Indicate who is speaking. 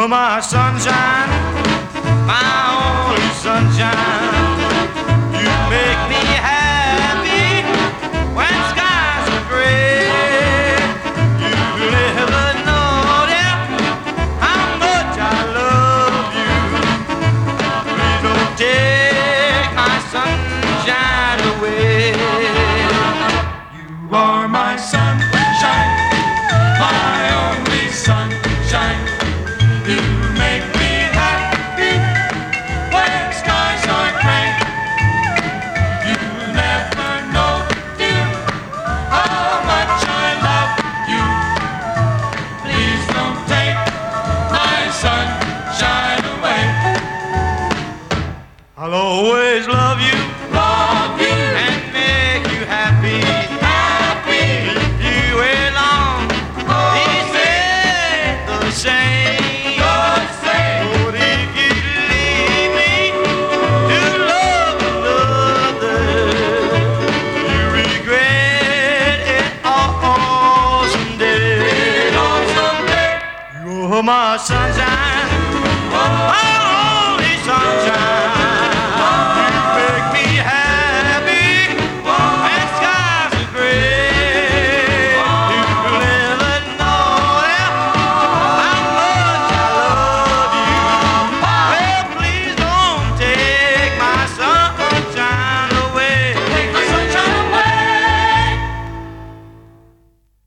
Speaker 1: You're my sunshine, my only sunshine. You make me happy when skies are gray. You never know, dear, how much I love you. Please don't take my sunshine away.
Speaker 2: You are my sunshine, my only sunshine. You make me happy when skies are gray. You never know, dear, how much I love you. Please don't take my sunshine away.
Speaker 1: I'll always love you,
Speaker 2: Love you,
Speaker 1: and make you happy.
Speaker 2: happy,
Speaker 1: If you along, it's the same.
Speaker 2: the same.
Speaker 1: But if you leave me to love another, you regret it all someday.
Speaker 2: Someday,
Speaker 1: You're my sunshine, my only sunshine.